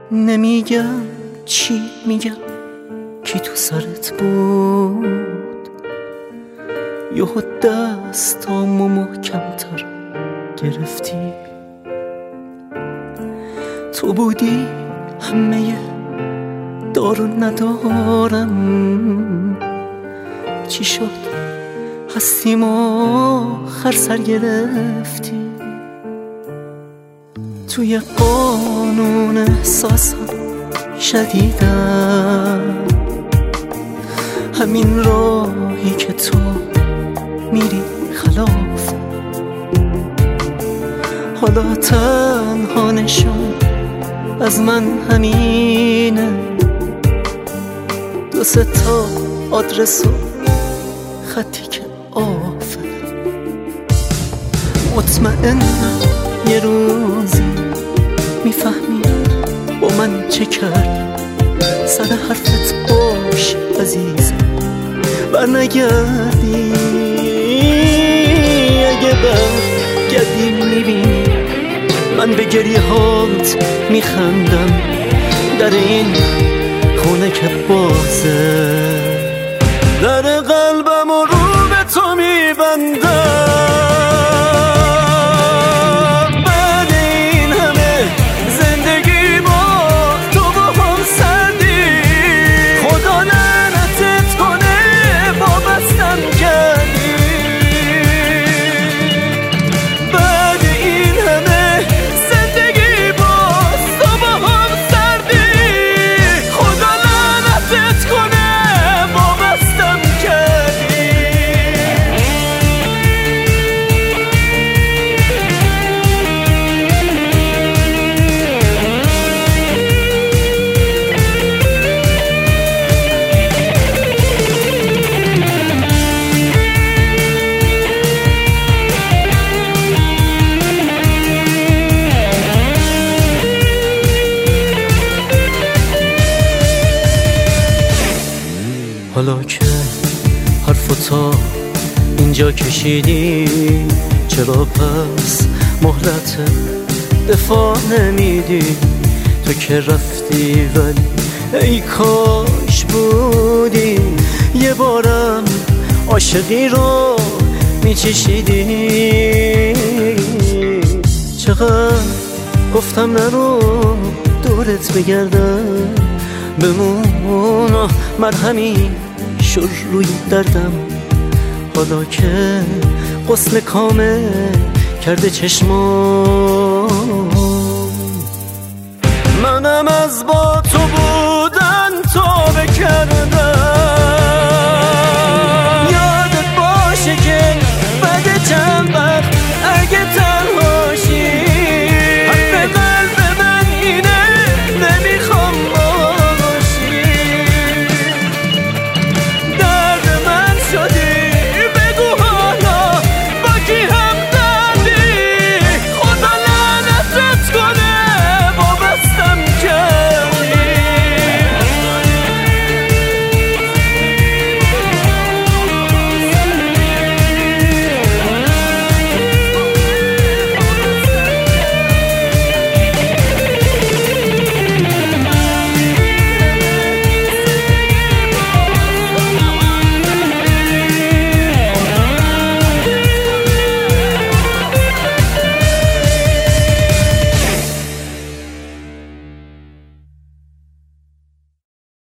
نمیگم چی میگم کی تو سرت بود، یهو دستامو محکم‌تر گرفتی. تو بودی همه دارو ندارم، چی شد هستیم آخر سر گرفتی. توی قانون احساسم شدیدم، همین راهی که تو میری خلاف. حالا تنها نشون از من همینه، 2-3 تا آدرس و خطی که آفه. مطمئنم یه روزی میفهمی با من چه کرد. سر حرفت باش عزیزم، برنگردی. اگه برگردی میبینی من به گریه هات میخندم. در این خونه که بازه، در قلبم و رو به تو میبندم. بعد این همه زندگی با تو با هم سردی، خدا لعنتت کنه وابستم کردی. بعد این همه زندگی با تو با هم سردی، خدا لعنتت کنه وابستم کردی. حالا که حرفو تا اینجا کشیدی، چرا پس مهلت دفاع نمیدی؟ تو که رفتی ولی ای کاش بودی، یه بارم عاشقی رو میچشیدی. چقدر گفتم نرو دورت بگردم، بمون مرهمی شر روی دردم. حالا که غسل کامل کرده چشمام، منم از با تو بودن توبه کردم.